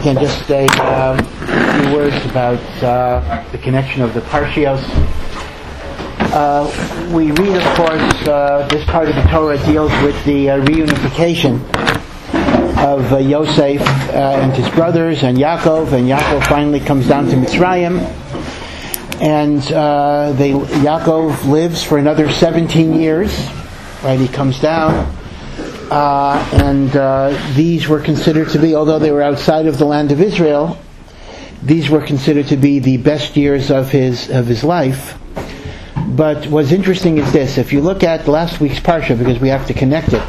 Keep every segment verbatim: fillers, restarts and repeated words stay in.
Again, just a um, few words about uh, the connection of the Parshios. Uh, we read, of course, uh, this part of the Torah deals with the uh, reunification of uh, Yosef uh, and his brothers and Yaakov, and Yaakov finally comes down to Mitzrayim, and uh, they, Yaakov lives for another seventeen years. Right, he comes down. Uh, and uh, these were considered to be, although they were outside of the land of Israel, these were considered to be the best years of his of his life. But what's interesting is this: if you look at last week's parsha, because we have to connect it.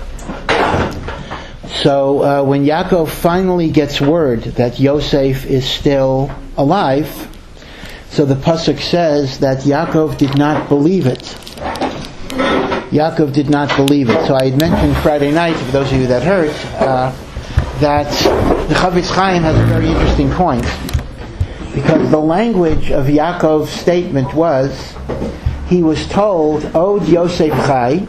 So uh, when Yaakov finally gets word that Yosef is still alive, so the pasuk says that Yaakov did not believe it. Yaakov did not believe it. So I had mentioned Friday night, for those of you that heard, uh, that the Chafetz Chaim has a very interesting point. Because the language of Yaakov's statement was, he was told, Od Yosef Chai,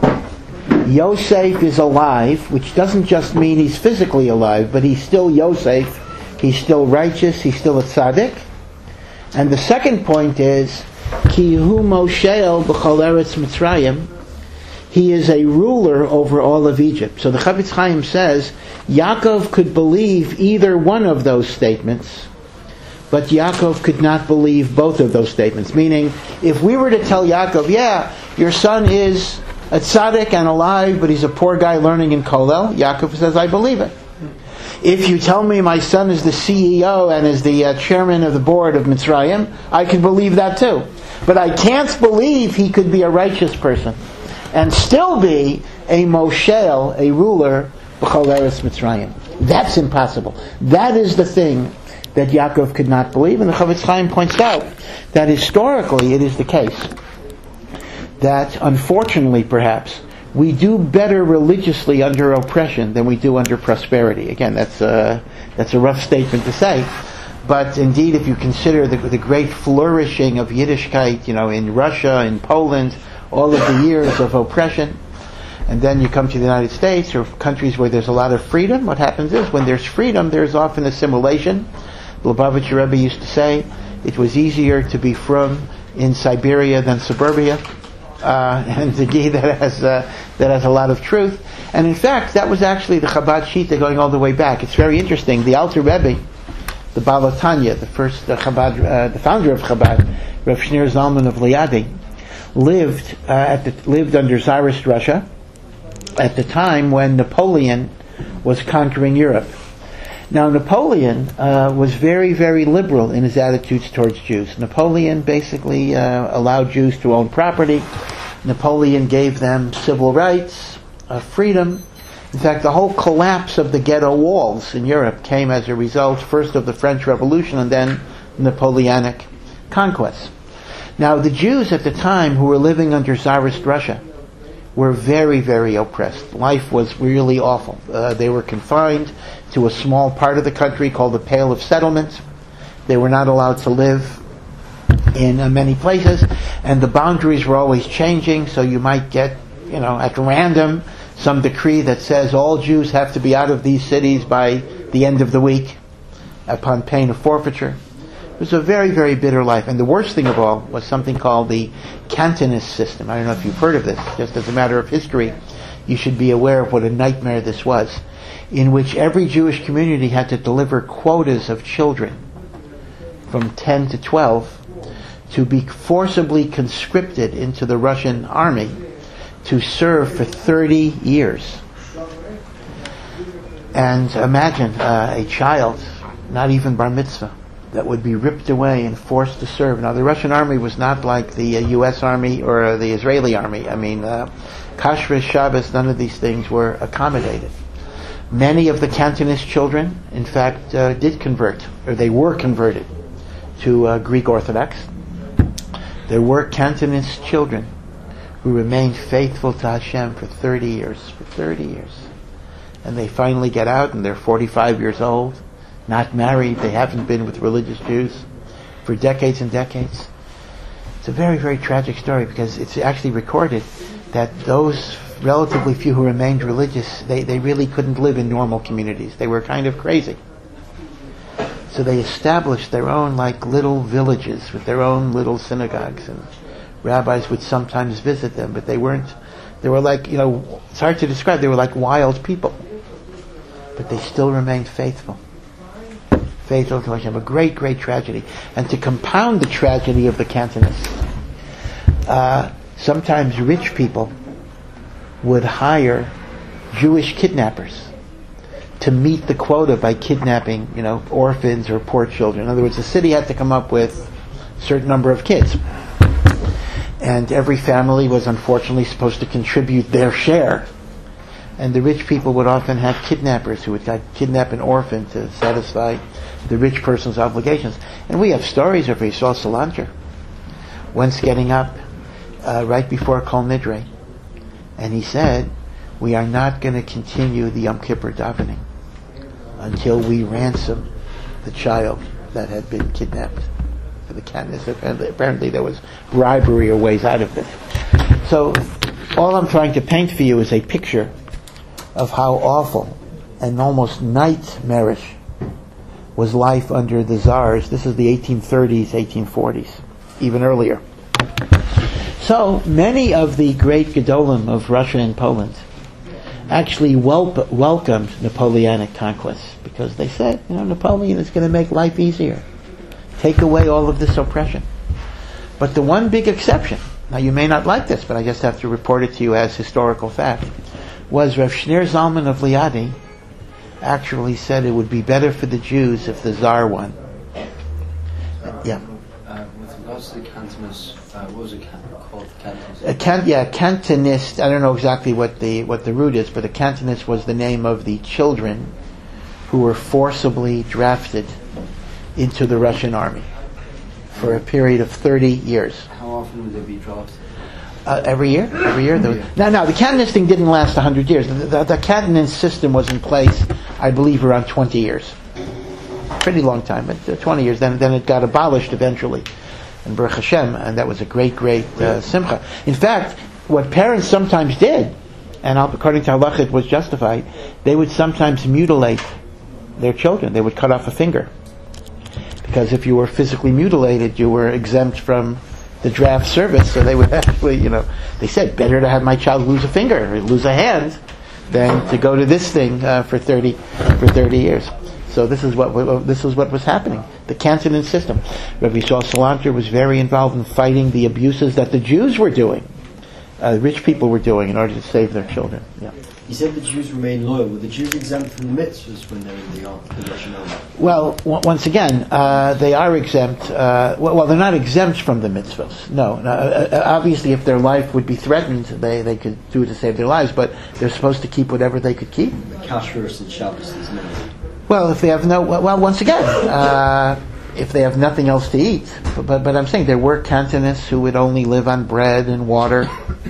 Yosef is alive, which doesn't just mean he's physically alive, but he's still Yosef, he's still righteous, he's still a tzaddik. And the second point is, Ki hu Moshel b'chol eretz Mitzrayim, he is a ruler over all of Egypt. So the Chafetz Chaim says, Yaakov could believe either one of those statements, but Yaakov could not believe both of those statements. Meaning, if we were to tell Yaakov, yeah, your son is a tzaddik and alive, but he's a poor guy learning in Kollel, Yaakov says, I believe it. If you tell me my son is the C E O and is the uh, chairman of the board of Mitzrayim, I can believe that too. But I can't believe he could be a righteous person and still be a Moshel, a ruler, b'chol eretz Mitzrayim. That's impossible. That is the thing that Yaakov could not believe, and the Chafetz Chaim points out that historically it is the case that, unfortunately perhaps, we do better religiously under oppression than we do under prosperity. Again, that's a, that's a rough statement to say, but indeed if you consider the, the great flourishing of Yiddishkeit, you know, in Russia, in Poland, all of the years of oppression, and then you come to the United States or countries where there's a lot of freedom, what happens is when there's freedom there's often assimilation. Lubavitcher Rebbe used to say it was easier to be frum in Siberia than suburbia, uh, and indeed that has uh, that has a lot of truth. And in fact that was actually the Chabad Shita going all the way back. It's very interesting. The Alter Rebbe, the Baal HaTanya, the first uh, Chabad, uh, the founder of Chabad, Rav Shneur Zalman of Liadi, lived uh, at the, lived under Tsarist Russia at the time when Napoleon was conquering Europe. Now Napoleon uh, was very, very liberal in his attitudes towards Jews. Napoleon basically uh, allowed Jews to own property. Napoleon gave them civil rights, uh, freedom. In fact, the whole collapse of the ghetto walls in Europe came as a result first of the French Revolution and then Napoleonic conquest. Now, the Jews at the time who were living under Tsarist Russia were very, very oppressed. Life was really awful. Uh, they were confined to a small part of the country called the Pale of Settlement. They were not allowed to live in uh, many places, and the boundaries were always changing, so you might get, you know, at random, some decree that says all Jews have to be out of these cities by the end of the week, upon pain of forfeiture. It was a very, very bitter life. And the worst thing of all was something called the Cantonist system. I don't know if you've heard of this. Just as a matter of history, you should be aware of what a nightmare this was, in which every Jewish community had to deliver quotas of children from ten to twelve to be forcibly conscripted into the Russian army to serve for thirty years. And imagine uh, a child, not even bar mitzvah, that would be ripped away and forced to serve. Now, the Russian army was not like the uh, U S army or uh, the Israeli army. I mean, uh, Kashrus, Shabbos, none of these things were accommodated. Many of the Cantonist children, in fact, uh, did convert, or they were converted to uh, Greek Orthodox. There were Cantonist children who remained faithful to Hashem for thirty years, for thirty years. And they finally get out and they're forty-five years old, not married, they haven't been with religious Jews for decades and decades. It's a very, very tragic story because it's actually recorded that those relatively few who remained religious, they, they really couldn't live in normal communities. They were kind of crazy. So they established their own like little villages with their own little synagogues, and rabbis would sometimes visit them, but they weren't, they were like, you know, it's hard to describe, they were like wild people. But they still remained faithful. Faithful to Hashem. A great, great tragedy. And to compound the tragedy of the Cantonists, uh, sometimes rich people would hire Jewish kidnappers to meet the quota by kidnapping, you know, orphans or poor children. In other words, the city had to come up with a certain number of kids. And every family was unfortunately supposed to contribute their share. And the rich people would often have kidnappers who would kidnap an orphan to satisfy the rich person's obligations. And we have stories of Yisrael Salanter once getting up uh, right before Kol Nidre, and he said, "We are not going to continue the Yom Kippur davening until we ransom the child that had been kidnapped for the Candace." Apparently, apparently there was bribery or ways out of this. So all I'm trying to paint for you is a picture of how awful and almost nightmarish was life under the Tsars. This is the eighteen thirties, eighteen forties, even earlier. So many of the great Gedolim of Russia and Poland actually wel- welcomed Napoleonic conquests because they said, you know, Napoleon is going to make life easier, take away all of this oppression. But the one big exception, now you may not like this, but I just have to report it to you as historical fact, was Rav Shneur Zalman of Liadi actually said it would be better for the Jews if the Tsar won. Yeah. Uh, with regards to the Cantonists, uh, what was it can- called? Cantonist? A can- yeah, Cantonist. I don't know exactly what the what the root is, but a Cantonist was the name of the children who were forcibly drafted into the Russian army for a period of thirty years. How often would they be drafted? Uh, every year, every year. Every year. Now, now the Cantonist thing didn't last a hundred years. The, the, the Cantonist system was in place, I believe, around twenty years. Pretty long time, but uh, twenty years. Then, then it got abolished eventually, and Baruch Hashem, and that was a great, great uh, simcha. In fact, what parents sometimes did, and according to halacha it was justified, they would sometimes mutilate their children. They would cut off a finger, because if you were physically mutilated, you were exempt from the draft service. So they would actually, you know, they said, better to have my child lose a finger or lose a hand than to go to this thing uh, for thirty for thirty years. So this is what this is what was happening. The Cantonist system. Rabbi Yisrael Salanter was very involved in fighting the abuses that the Jews were doing, uh, rich people were doing, in order to save their children. Yeah. You said the Jews remain loyal. Were the Jews exempt from the mitzvahs when they're in the, uh, the Russian army? Well, w- once again, uh, they are exempt. Uh, well, well, they're not exempt from the mitzvahs. No. Uh, uh, obviously, if their life would be threatened, they, they could do it to save their lives, but they're supposed to keep whatever they could keep. Kashrus and Shabbos is no. Well, if they have no... Well, once again, uh, if they have nothing else to eat. But, but, but I'm saying there were Cantonists who would only live on bread and water,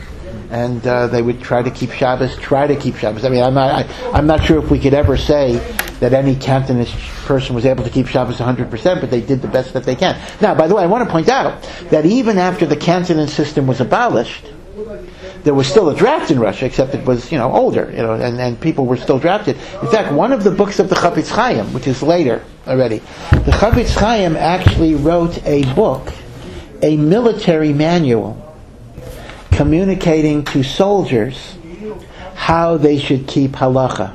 and uh, they would try to keep Shabbos, try to keep Shabbos. I mean, I'm not, I, I'm not sure if we could ever say that any Cantonist person was able to keep Shabbos one hundred percent, but they did the best that they can. Now, by the way, I want to point out that even after the Cantonist system was abolished, there was still a draft in Russia, except it was, you know, older, you know, and, and people were still drafted. In fact, one of the books of the Chafetz Chaim, which is later already, the Chafetz Chaim actually wrote a book, a military manual, communicating to soldiers how they should keep halacha,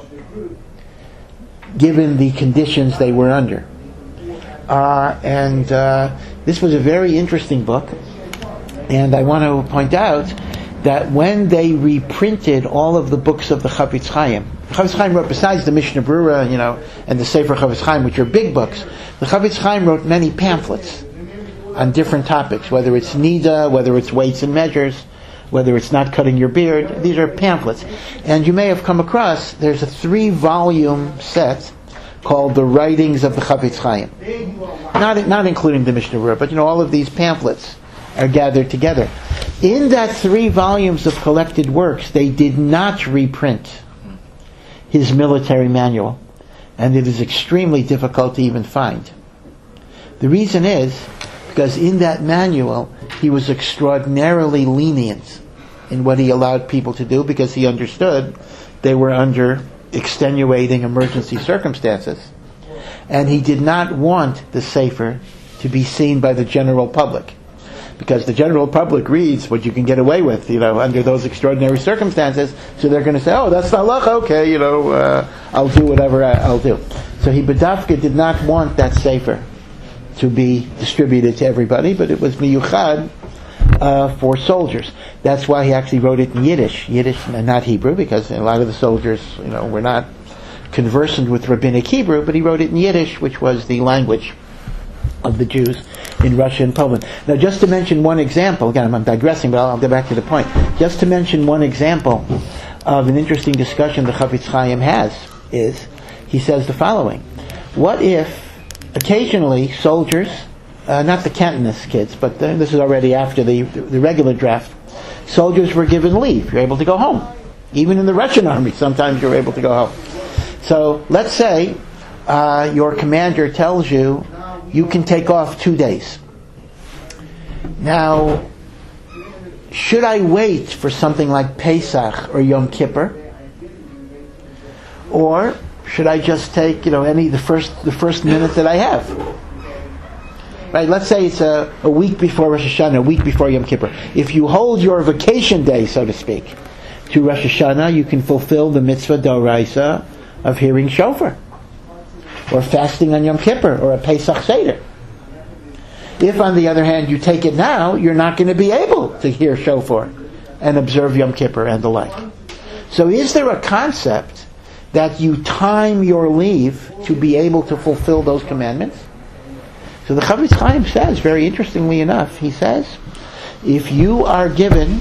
given the conditions they were under. Uh, and uh, this was a very interesting book, and I want to point out that when they reprinted all of the books of the Chafetz Chaim, Chafetz Chaim wrote, besides the Mishnah Berurah, you know, and the Sefer Chafetz Chaim, which are big books, the Chafetz Chaim wrote many pamphlets on different topics, whether it's Nida, whether it's weights and measures, whether it's not cutting your beard. These are pamphlets. And you may have come across, there's a three-volume set called The Writings of the Chafetz Chaim. Not, not including the Mishnah Berurah, but, you know, all of these pamphlets are gathered together. In that three volumes of collected works, they did not reprint his military manual, and it is extremely difficult to even find. The reason is because in that manual he was extraordinarily lenient in what he allowed people to do, because he understood they were under extenuating emergency circumstances. And he did not want the Sefer to be seen by the general public, because the general public reads what you can get away with, you know, under those extraordinary circumstances. So they're going to say, "Oh, that's halacha. Okay, you know, uh, I'll do whatever I, I'll do." So he bedafka did not want that Sefer to be distributed to everybody, but it was miyuchad uh, for soldiers. That's why he actually wrote it in Yiddish, Yiddish and not Hebrew, because a lot of the soldiers, you know, were not conversant with rabbinic Hebrew, but he wrote it in Yiddish, which was the language of the Jews in Russia and Poland. Now, just to mention one example, again, I'm digressing, but I'll, I'll go back to the point. Just to mention one example of an interesting discussion the Chafetz Chaim has is, he says the following: what if occasionally soldiers, uh, not the Cantonist kids, but the, this is already after the, the regular draft, soldiers were given leave. You're able to go home. Even in the Russian army, sometimes you're able to go home. So let's say uh, your commander tells you you can take off two days. Now, should I wait for something like Pesach or Yom Kippur, or should I just take, you know, any the first the first minute that I have? Right? Let's say it's a, a week before Rosh Hashanah, a week before Yom Kippur. If you hold your vacation day, so to speak, to Rosh Hashanah, you can fulfill the mitzvah d'oraisa of hearing shofar, or fasting on Yom Kippur, or a Pesach Seder. If, on the other hand, you take it now, you're not going to be able to hear shofar and observe Yom Kippur and the like. So is there a concept that you time your leave to be able to fulfill those commandments? So the Chafetz Chaim says, very interestingly enough, he says, if you are given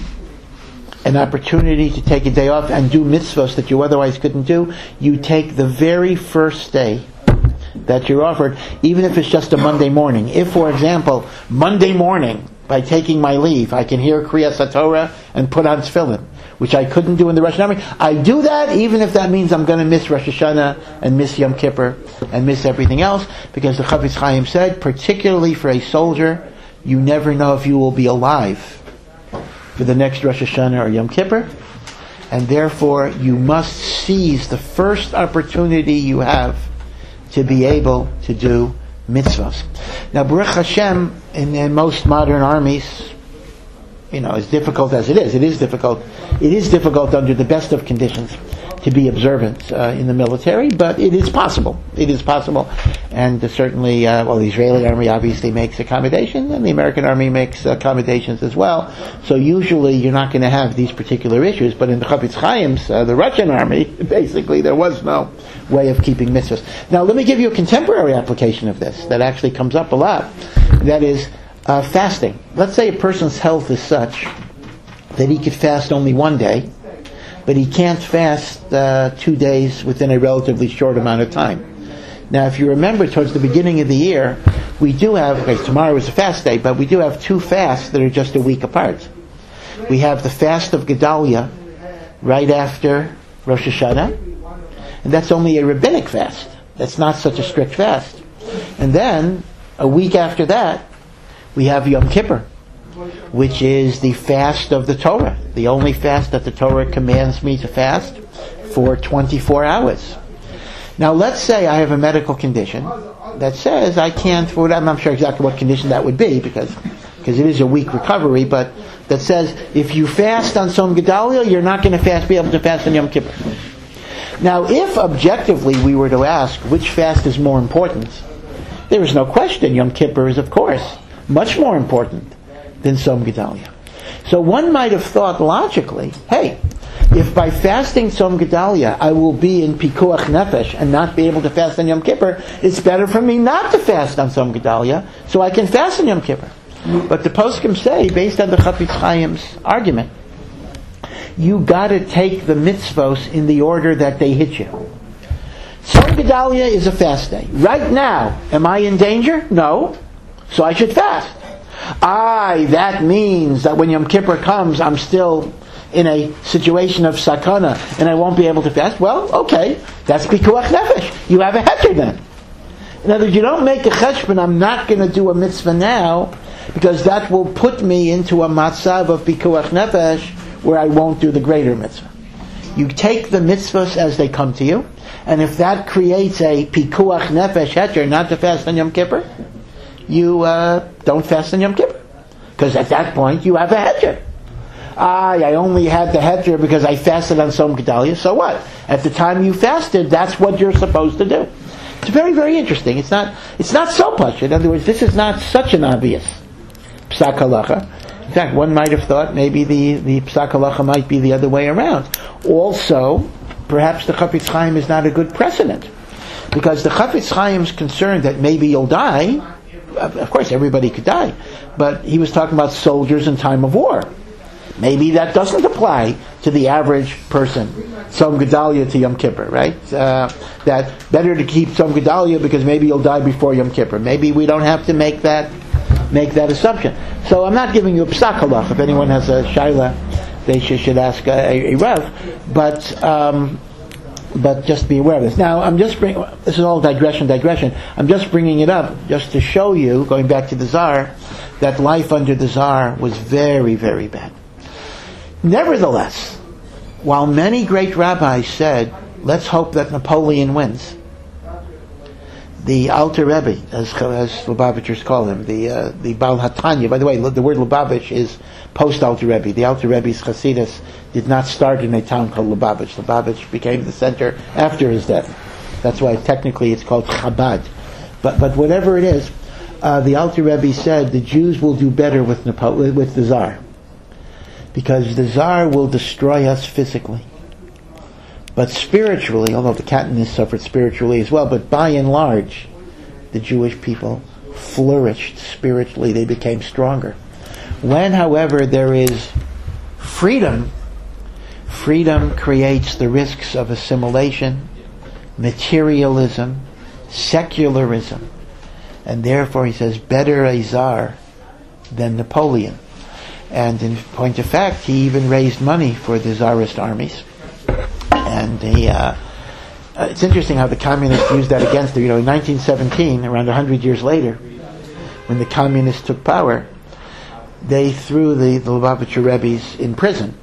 an opportunity to take a day off and do mitzvahs that you otherwise couldn't do, you take the very first day that you're offered, even if it's just a Monday morning. If, for example, Monday morning, by taking my leave, I can hear Kriyas HaTorah and put on tefillin, which I couldn't do in the Russian army, I do that even if that means I'm going to miss Rosh Hashanah and miss Yom Kippur and miss everything else, because the Chafetz Chaim said, particularly for a soldier, you never know if you will be alive for the next Rosh Hashanah or Yom Kippur, and therefore you must seize the first opportunity you have to be able to do mitzvahs. Now, Baruch Hashem, in, in most modern armies, you know, as difficult as it is, it is difficult. It is difficult under the best of conditions to be observant uh, in the military, but it is possible. It is possible. And uh, certainly, uh, well, the Israeli army obviously makes accommodations, and the American army makes accommodations as well. So usually you're not going to have these particular issues, but in the Chafetz Chaim's, uh, the Russian army, basically there was no way of keeping mitzvahs. Now let me give you a contemporary application of this that actually comes up a lot. That is uh, fasting. Let's say a person's health is such that he could fast only one day, but he can't fast uh, two days within a relatively short amount of time. Now, if you remember, towards the beginning of the year, we do have, okay, tomorrow is a fast day, but we do have two fasts that are just a week apart. We have the fast of Gedalia right after Rosh Hashanah, and that's only a rabbinic fast. That's not such a strict fast. And then, a week after that, we have Yom Kippur, which is the fast of the Torah, the only fast that the Torah commands me to fast for twenty-four hours. Now, let's say I have a medical condition that says I can't, well, I'm not sure exactly what condition that would be, because because it is a weak recovery, but that says if you fast on Tzom Gedalia, you're not going to fast, be able to fast on Yom Kippur. Now, if objectively we were to ask which fast is more important, there is no question Yom Kippur is, of course, much more important than Tzom Gedalia. So one might have thought logically, hey, if by fasting Tzom Gedalia I will be in Pikuach Nefesh and not be able to fast on Yom Kippur, it's better for me not to fast on Tzom Gedalia so I can fast on Yom Kippur. But the poskim say, based on the Chafetz Chaim's argument, you got to take the mitzvos in the order that they hit you. Tzom Gedalia is a fast day. Right now, am I in danger? No. So I should fast. Aye, that means that when Yom Kippur comes, I'm still in a situation of sakana and I won't be able to fast. Well, okay, that's pikuach nefesh. You have a heter then. In other words, you don't make a cheshbon, I'm not going to do a mitzvah now, because that will put me into a matzav of pikuach nefesh where I won't do the greater mitzvah. You take the mitzvahs as they come to you, and if that creates a pikuach nefesh heter not to fast on Yom Kippur, you uh, don't fast on Yom Kippur. Because at that point you have a heter. Ah, I only had the heter because I fasted on Tzom Gedalia, so what? At the time you fasted, that's what you're supposed to do. It's very, very interesting. It's not it's not so much. In other words, this is not such an obvious psak halacha. In fact, one might have thought maybe the, the psak halacha might be the other way around. Also, perhaps the Chafetz Chaim is not a good precedent. Because the Chafetz Chaim is concerned that maybe you'll die. Of course, everybody could die. But he was talking about soldiers in time of war. Maybe that doesn't apply to the average person. Tzom Gedalia to Yom Kippur, right? Uh, that better to keep Tzom Gedalia because maybe you'll die before Yom Kippur. Maybe we don't have to make that make that assumption. So I'm not giving you a psak halach. If anyone has a shaila, they should, should ask a, a rav. But um, but just be aware of this. Now I'm just bringing. This is all digression, digression. I'm just bringing it up just to show you, going back to the Tsar, that life under the Tsar was very, very bad. Nevertheless, while many great rabbis said, let's hope that Napoleon wins, the Alter Rebbe, as, as Lubavitchers call him, the uh, the Baal HaTanya, by the way, the word Lubavitch is post-Alter Rebbe. The Alter Rebbe's Chassidus did not start in a town called Lubavitch. Lubavitch became the center after his death. That's why technically it's called Chabad. But but whatever it is, uh, the Alter Rebbe said the Jews will do better with Napo- with the Tsar. Because the Tsar will destroy us physically. But spiritually, although the Catonists suffered spiritually as well, but by and large, the Jewish people flourished spiritually. They became stronger. When, however, there is freedom, freedom creates the risks of assimilation, materialism, secularism. And therefore, he says, better a Tsar than Napoleon. And in point of fact, he even raised money for the Tsarist armies. And he, uh, uh, it's interesting how the communists used that against him. You know, in nineteen seventeen, around one hundred years later, when the communists took power, they threw the, the Lubavitcher Rebbe's in prison.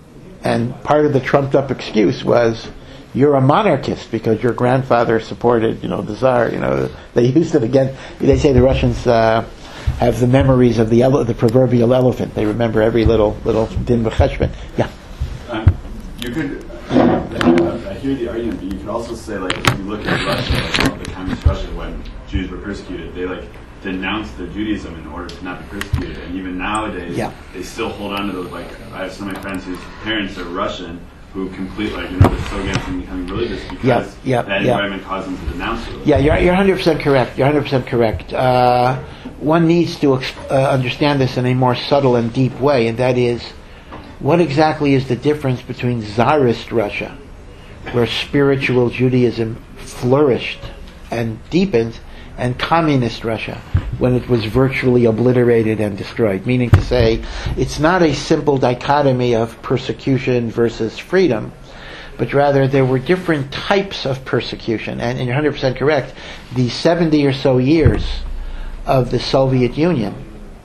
And part of the trumped-up excuse was, you're a monarchist because your grandfather supported, you know, the Tsar. You know, they used it again. They say the Russians uh, have the memories of the ele- the proverbial elephant. They remember every little little din v'cheshbon. Yeah. Um, you could. Uh, I hear the argument, but you could also say, like, if you look at Russia, like, the communist Russia, when Jews were persecuted, they like denounced their Judaism in order to not be persecuted, and even nowadays, yeah. they still hold on to those. Like, I have some of my friends whose parents are Russian, who complete, like, you know, they're so against them becoming religious because yep, yep, that yep. environment caused them to denounce it. Yeah, you're, you're one hundred percent correct. You're one hundred percent correct. Uh, one needs to uh, understand this in a more subtle and deep way, and that is, what exactly is the difference between Tsarist Russia, where spiritual Judaism flourished and deepened, and communist Russia, when it was virtually obliterated and destroyed? Meaning to say, it's not a simple dichotomy of persecution versus freedom, but rather there were different types of persecution. And, and you're one hundred percent correct, the seventy or so years of the Soviet Union,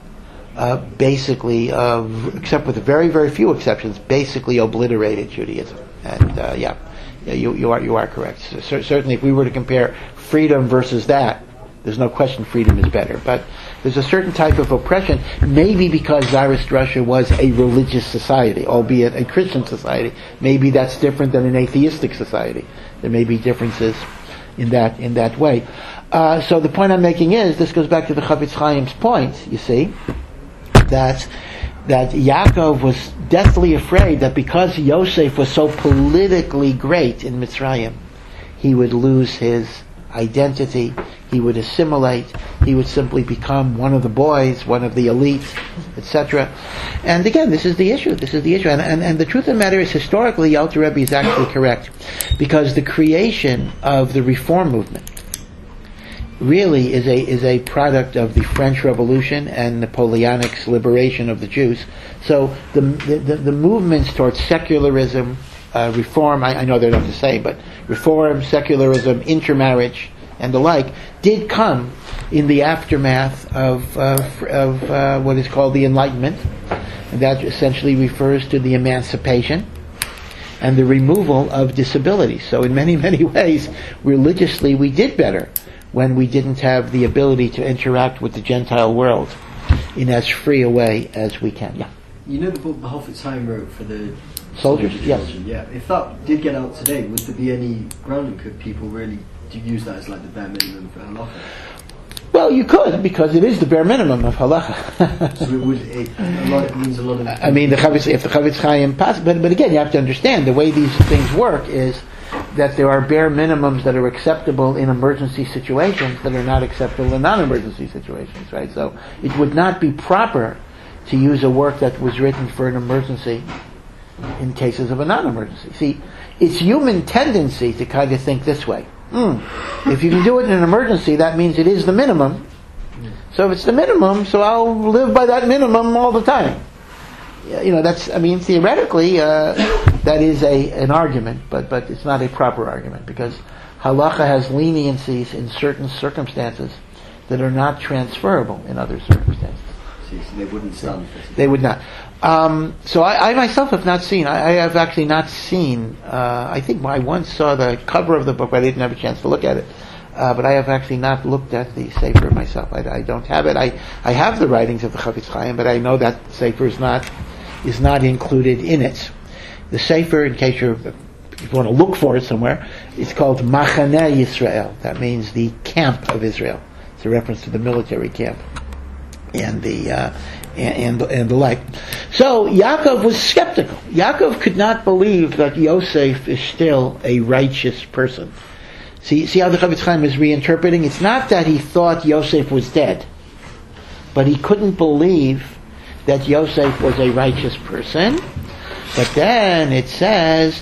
uh, basically, uh, except with very, very few exceptions, basically obliterated Judaism. And uh, yeah, yeah, you, you are you are correct. So, certainly, if we were to compare freedom versus that, there's no question freedom is better. But there's a certain type of oppression, maybe because Tsarist Russia was a religious society, albeit a Christian society. Maybe that's different than an atheistic society. There may be differences in that in that way. Uh, so the point I'm making is, this goes back to the Chafetz Chaim's point, you see, that that Yaakov was deathly afraid that because Yosef was so politically great in Mitzrayim, he would lose his identity, he would assimilate, he would simply become one of the boys, one of the elite, et cetera. And again, this is the issue, this is the issue. And, and, and the truth of the matter is, historically, Alter Rebbe is actually correct, because the creation of the Reform movement really is a is a product of the French Revolution and Napoleonic's liberation of the Jews. So the the, the movements towards secularism, uh, reform, I, I know they're not the same, but reform, secularism, intermarriage, and the like, did come in the aftermath of uh, of uh, what is called the Enlightenment, and that essentially refers to the emancipation and the removal of disability. So in many, many ways, religiously we did better when we didn't have the ability to interact with the Gentile world in as free a way as we can. Yeah. You know the book the Hafetz Chaim wrote for the Soldiers? Yes. children? Yeah. If that did get out today, would there be any grounding? Could people really do use that as like the bare minimum for halacha? Well, you could, because it is the bare minimum of halacha. So it would. It, a lot, it means a lot of. I mean, the Chavetz, if the Chavetz Chaim pass, but but again, you have to understand the way these things work is that there are bare minimums that are acceptable in emergency situations that are not acceptable in non-emergency situations, right? So it would not be proper to use a work that was written for an emergency in cases of a non-emergency. See, it's human tendency to kind of think this way. Mm. If you can do it in an emergency, that means it is the minimum. So if it's the minimum, so I'll live by that minimum all the time. You know, that's, I mean, theoretically, uh, that is a an argument, but, but it's not a proper argument, because halacha has leniencies in certain circumstances that are not transferable in other circumstances. See, so they wouldn't stand for it. They would not. Um, so I, I myself have not seen, I, I have actually not seen, uh, I think I once saw the cover of the book, but I didn't have a chance to look at it. Uh, but I have actually not looked at the Sefer myself. I, I don't have it. I, I have the writings of the Chavetz Chaim, but I know that Sefer is not, is not included in it. The Sefer, in case you're, if you want to look for it somewhere, it's called Machaneh Yisrael. That means the camp of Israel. It's a reference to the military camp. And the, uh, and, and, and the like. So Yaakov was skeptical. Yaakov could not believe that Yosef is still a righteous person. See, see how the Chavetz Chaim is reinterpreting? It's not that he thought Yosef was dead, but he couldn't believe that Yosef was a righteous person. But then it says,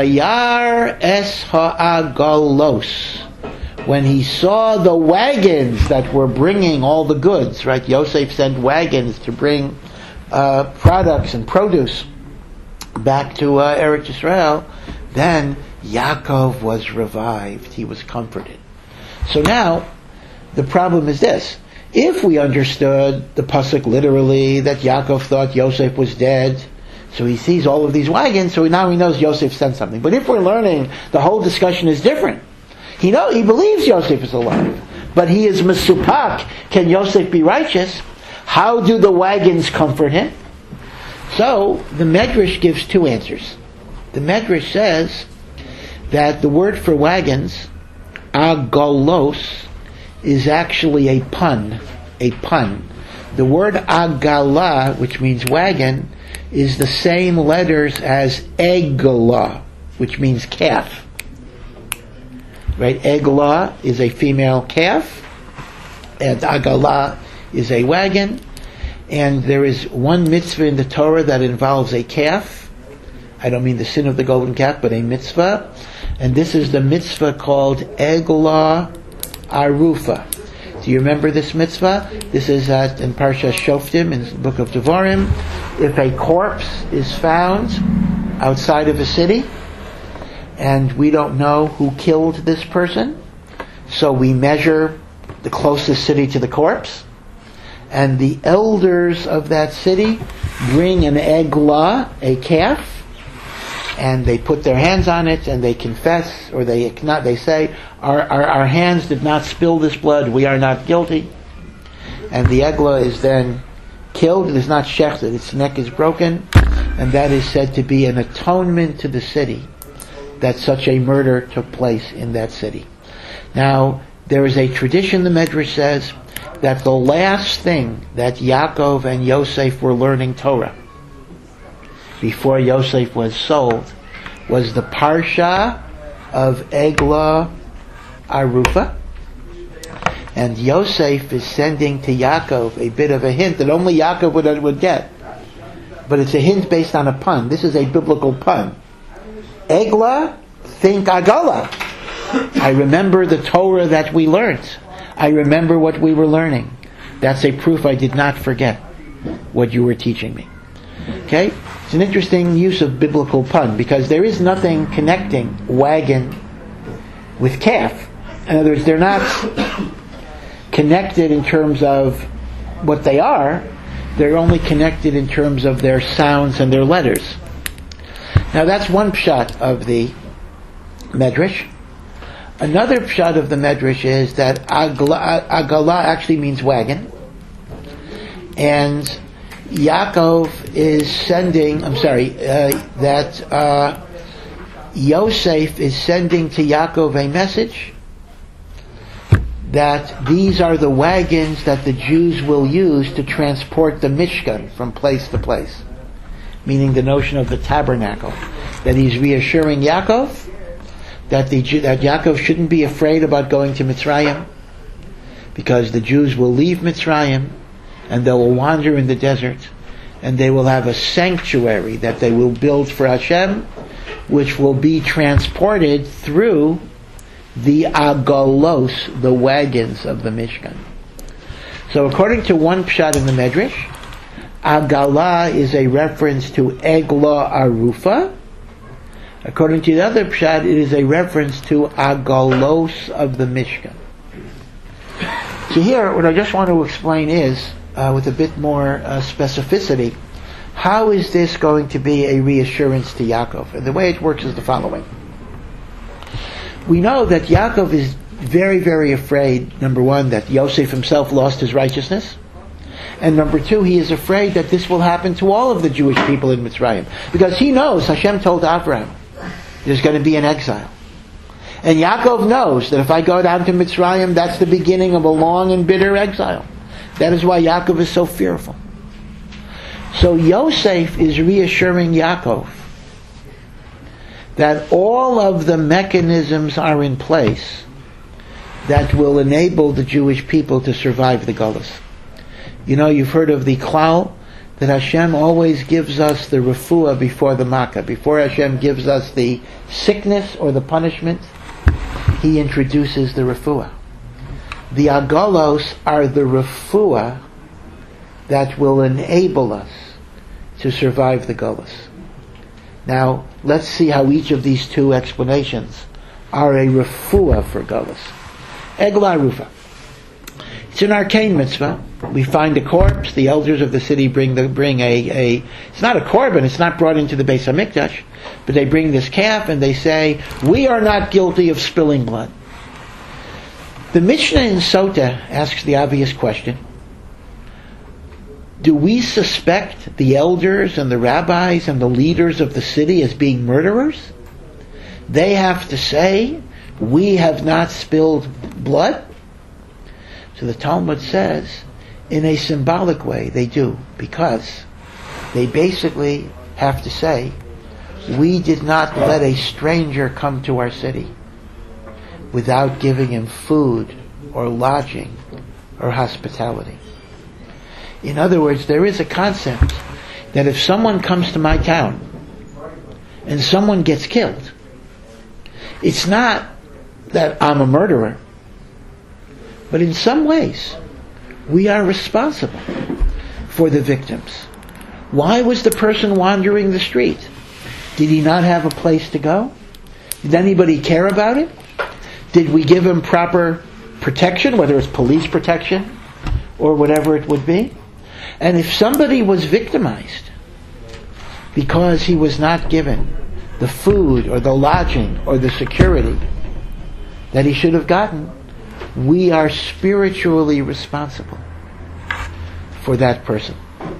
Vayar es ha'agalos. When he saw the wagons that were bringing all the goods, right? Yosef sent wagons to bring uh, products and produce back to uh, Eretz Yisrael. Then Yaakov was revived. He was comforted. So now, the problem is this. If we understood the pasuk literally, that Yaakov thought Yosef was dead, so he sees all of these wagons, so now he knows Yosef sent something. But if we're learning, the whole discussion is different. He know he believes Yosef is alive, but he is mesupak. Can Yosef be righteous? How do the wagons comfort him? So the Medrash gives two answers. The Medrash says that the word for wagons, agalos, is actually a pun. A pun. The word agala, which means wagon, is the same letters as eglah, which means calf. Right? Eglah is a female calf, and agala is a wagon. And there is one mitzvah in the Torah that involves a calf. I don't mean the sin of the golden calf, but a mitzvah. And this is the mitzvah called Eglah Arufa. Do you remember this mitzvah? This is at, in Parsha Shoftim, in the book of Devarim. If a corpse is found outside of a city, and we don't know who killed this person, so we measure the closest city to the corpse, and the elders of that city bring an eglah, a calf, and they put their hands on it, and they confess, or they not, they say, our, our, our hands did not spill this blood, we are not guilty. And the eglah is then killed, it is not shechted, its neck is broken, and that is said to be an atonement to the city that such a murder took place in that city. Now, there is a tradition, the Medrash says, that the last thing that Yaakov and Yosef were learning Torah before Yosef was sold was the Parsha of Eglah Arufa. And Yosef is sending to Yaakov a bit of a hint that only Yaakov would, would get. But it's a hint based on a pun. This is a biblical pun. Eglah, think Agala. I remember the Torah that we learned. I remember what we were learning. That's a proof I did not forget what you were teaching me. Okay? It's an interesting use of biblical pun, because there is nothing connecting wagon with calf. In other words, they're not connected in terms of what they are. They're only connected in terms of their sounds and their letters. Now that's one pshat of the Medrash. Another pshat of the Medrash is that Agala, Agala actually means wagon. And Yaakov is sending, I'm sorry, uh, that uh, Yosef is sending to Yaakov a message that these are the wagons that the Jews will use to transport the Mishkan from place to place. Meaning the notion of the tabernacle. That he's reassuring Yaakov that the that Yaakov shouldn't be afraid about going to Mitzrayim, because the Jews will leave Mitzrayim and they will wander in the desert, and they will have a sanctuary that they will build for Hashem, which will be transported through the agalos, the wagons of the Mishkan. So according to one pshat in the Medrash, Agala is a reference to Egla Arufa. According to the other pshat, it is a reference to Agalos of the Mishkan. So here, what I just want to explain is, uh, with a bit more uh, specificity, how is this going to be a reassurance to Yaakov? And the way it works is the following. We know that Yaakov is very, very afraid, number one, that Yosef himself lost his righteousness. And number two, he is afraid that this will happen to all of the Jewish people in Mitzrayim. Because he knows, Hashem told Abraham, there's going to be an exile. And Yaakov knows that if I go down to Mitzrayim, that's the beginning of a long and bitter exile. That is why Yaakov is so fearful. So Yosef is reassuring Yaakov that all of the mechanisms are in place that will enable the Jewish people to survive the Gullus. You know, you've heard of the klal that Hashem always gives us the refuah before the makkah. Before Hashem gives us the sickness or the punishment, He introduces the refuah. The agalos are the refuah that will enable us to survive the Gullus. Now, let's see how each of these two explanations are a refuah for Gullus. Egla Rufa. It's an arcane mitzvah. We find a corpse. The elders of the city bring the bring a, a it's not a korban. It's not brought into the Beis Hamikdash, but they bring this calf and they say, "We are not guilty of spilling blood." The Mishnah in Sota asks the obvious question: do we suspect the elders and the rabbis and the leaders of the city as being murderers? They have to say, "We have not spilled blood"? So the Talmud says, in a symbolic way, they do, because they basically have to say, we did not let a stranger come to our city without giving him food or lodging or hospitality. In other words, there is a concept that if someone comes to my town and someone gets killed, it's not that I'm a murderer, but in some ways, we are responsible for the victims. Why was the person wandering the street? Did he not have a place to go? Did anybody care about him? Did we give him proper protection, whether it's police protection or whatever it would be? And if somebody was victimized because he was not given the food or the lodging or the security that he should have gotten, we are spiritually responsible for that person.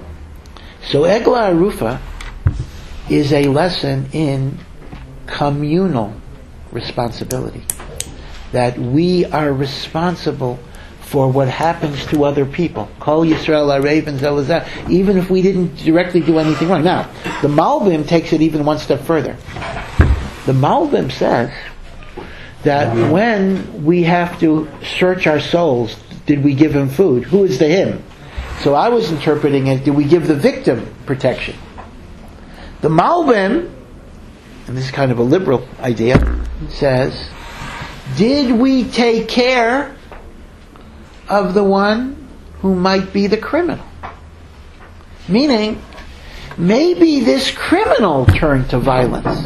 So Egla Arufa is a lesson in communal responsibility. That we are responsible for what happens to other people. Kol Yisrael Haraven Zelazah, even if we didn't directly do anything wrong. Now, the Malbim takes it even one step further. The Malbim says that when we have to search our souls, did we give him food? Who is the him? So I was interpreting it, did we give the victim protection? The Malbim, and this is kind of a liberal idea, says, did we take care of the one who might be the criminal? Meaning, maybe this criminal turned to violence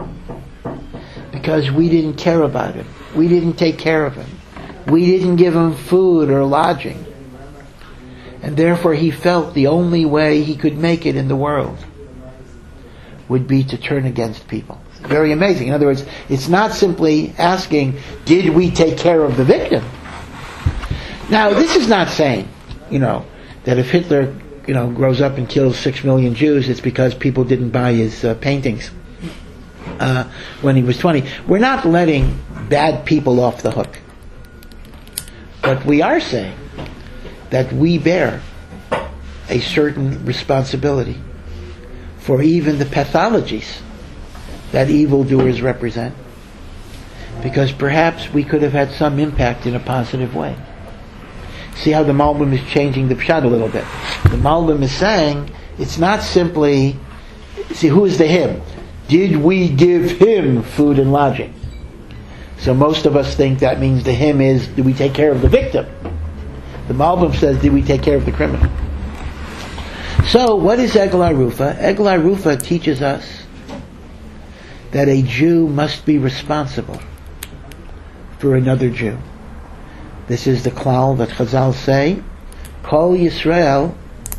because we didn't care about him. We didn't take care of him. We didn't give him food or lodging. And therefore he felt the only way he could make it in the world would be to turn against people. It's very amazing. In other words, it's not simply asking, did we take care of the victim? Now, this is not saying, you know, that if Hitler, you know, grows up and kills six million Jews, it's because people didn't buy his uh, paintings uh, when he was twenty. We're not letting bad people off the hook. But we are saying that we bear a certain responsibility for even the pathologies that evildoers represent, because perhaps we could have had some impact in a positive way. See how the Malbim is changing the pshat a little bit. The Malbim is saying it's not simply, see, who is the him? Did we give him food and lodging? So most of us think that means the him is, did we take care of the victim? The Malbim says, did we take care of the criminal? So what is Egel Arufa? Egel Arufa teaches us that a Jew must be responsible for another Jew. This is the klal that Chazal say, Kol Yisrael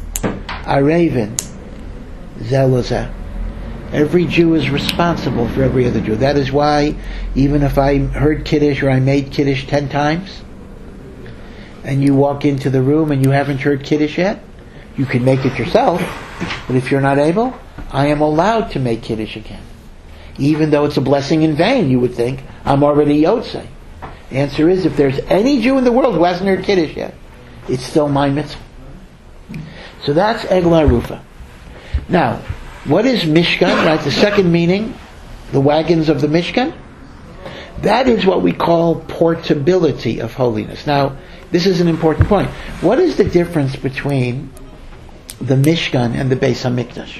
Arevin Zelozeh. Every Jew is responsible for every other Jew. That is why even if I heard Kiddush or I made Kiddush ten times, and you walk into the room and you haven't heard Kiddush yet, you can make it yourself, but if you're not able, I am allowed to make Kiddush again. Even though it's a blessing in vain, you would think, I'm already Yotzei. The answer is, if there's any Jew in the world who hasn't heard Kiddush yet, it's still my mitzvah. So that's Egel Arufa. Now, what is Mishkan? Right, the second meaning, the wagons of the Mishkan. That is what we call portability of holiness. Now, this is an important point. What is the difference between the Mishkan and the Beis HaMikdash?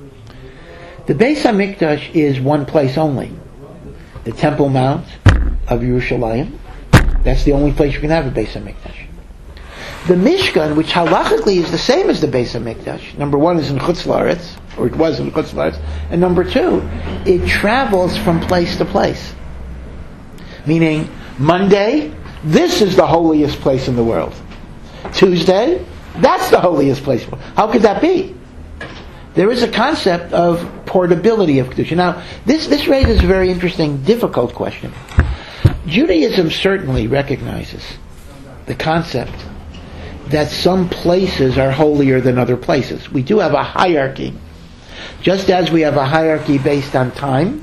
The Beis HaMikdash is one place only. The Temple Mount of Yerushalayim. That's the only place you can have a Beis HaMikdash. The Mishkan, which halachically is the same as the Beis HaMikdash, number one is in Chutz La'aretz, or it was in Chutz La'aretz, and number two, it travels from place to place. Meaning, Monday, this is the holiest place in the world. Tuesday, that's the holiest place. How could that be? There is a concept of portability of Kedusha. Now, this, this raises a very interesting, difficult question. Judaism certainly recognizes the concept that some places are holier than other places. We do have a hierarchy. Just as we have a hierarchy based on time,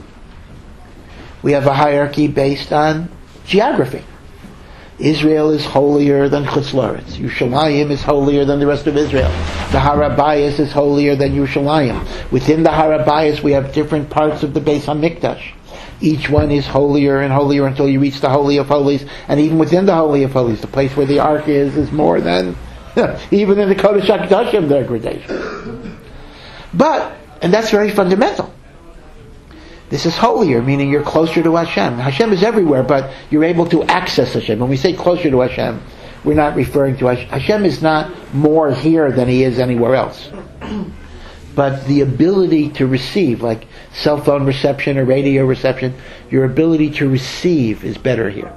we have a hierarchy based on geography. Israel is holier than Chutz La'aretz. Yerushalayim is holier than the rest of Israel. The Har HaBayis is holier than Yerushalayim. Within the Har HaBayis we have different parts of the Beis HaMikdash. Each one is holier and holier until you reach the Holy of Holies. And even within the Holy of Holies, the place where the Ark is, is more than, even in the Kodesh HaKadoshim degradation. But, and that's very fundamental. This is holier, meaning you're closer to Hashem. Hashem is everywhere, but you're able to access Hashem. When we say closer to Hashem, we're not referring to Hashem. Hashem is not more here than He is anywhere else. But the ability to receive, like cell phone reception or radio reception, your ability to receive is better here.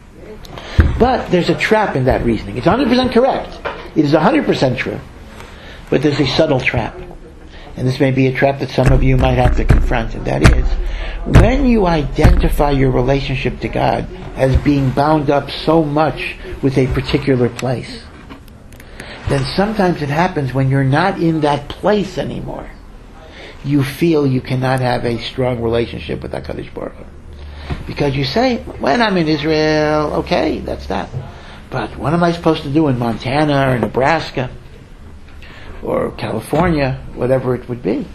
But there's a trap in that reasoning. It's one hundred percent correct. It is one hundred percent true. But there's a subtle trap. And this may be a trap that some of you might have to confront, and that is, when you identify your relationship to God as being bound up so much with a particular place, then sometimes it happens when you're not in that place anymore, you feel you cannot have a strong relationship with HaKadosh Baruch Hu. Because you say, when I'm in Israel, okay, that's that. But what am I supposed to do in Montana or Nebraska? Or California, whatever it would be.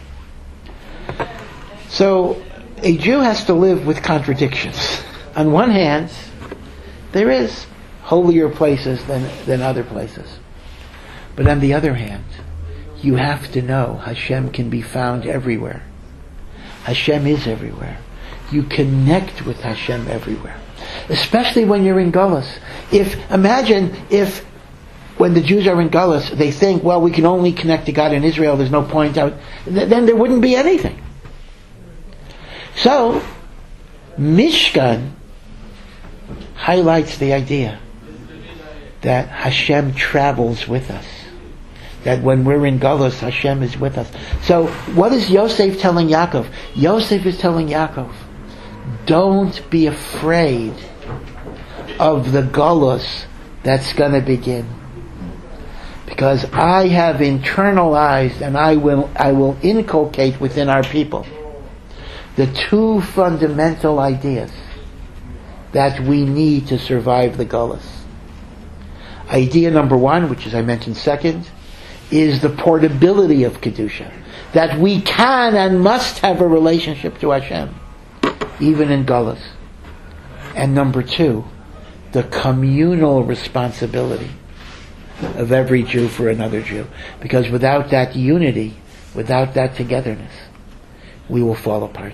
So, a Jew has to live with contradictions. On one hand, there is holier places than, than other places. But on the other hand, you have to know Hashem can be found everywhere. Hashem is everywhere. You connect with Hashem everywhere. Especially when you're in Gullus. If, imagine if when the Jews are in Gullus, they think, well, we can only connect to God in Israel, there's no point out, then there wouldn't be anything. So, Mishkan highlights the idea that Hashem travels with us. that when we're in Galus, Hashem is with us. So, what is Yosef telling Yaakov? Yosef is telling Yaakov, don't be afraid of the Galus that's going to begin. Because I have internalized and I will I will inculcate within our people the two fundamental ideas that we need to survive the Galus. Idea number one, which as I mentioned second, is the portability of Kedusha. That we can and must have a relationship to Hashem, even in Galus. And number two, the communal responsibility of every Jew for another Jew. Because without that unity, without that togetherness, we will fall apart.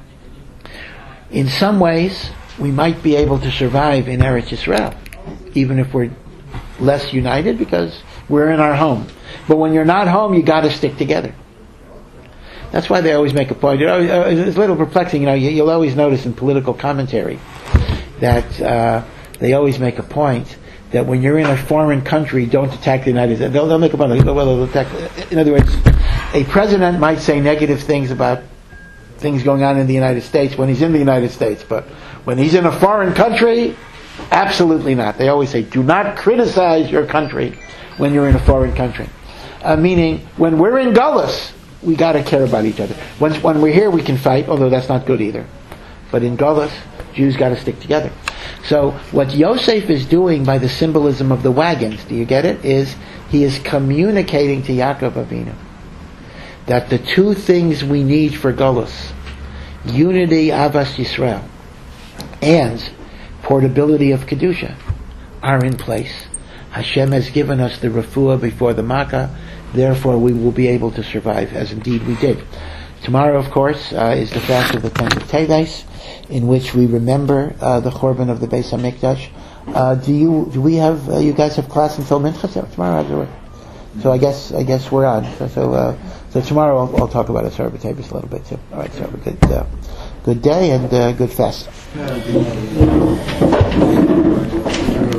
In some ways, we might be able to survive in Eretz Yisrael, even if we're less united, because we're in our home. But when you're not home, you got to stick together. That's why they always make a point. You know, it's a little perplexing. You know, you'll always notice in political commentary that uh, they always make a point that when you're in a foreign country, don't attack the United States. They'll, they'll make a point. Well, they'll attack. In other words, a president might say negative things about things going on in the United States when he's in the United States, but when he's in a foreign country, absolutely not. They always say, do not criticize your country when you're in a foreign country. Uh, meaning, when we're in Galus, we got to care about each other. When, when we're here, we can fight, although that's not good either. But in Galus, Jews got to stick together. So, what Yosef is doing by the symbolism of the wagons, do you get it? Is he is communicating to Yaakov Avinu that the two things we need for Galus, unity, Avas Yisrael, and portability of Kedusha, are in place. Hashem has given us the refuah before the Makkah, therefore we will be able to survive, as indeed we did. Tomorrow, of course, uh, is the fast of the tenth of Teves, in which we remember uh, the Chorban of the Beis HaMikdash. Uh, do you, do we have, uh, you guys have class until Mincha tomorrow? After So I guess, I guess we're on. So, so, uh, so tomorrow I'll, I'll talk about Asar B'Teves a little bit too. Alright, so have a good, uh, good day and uh, good fast.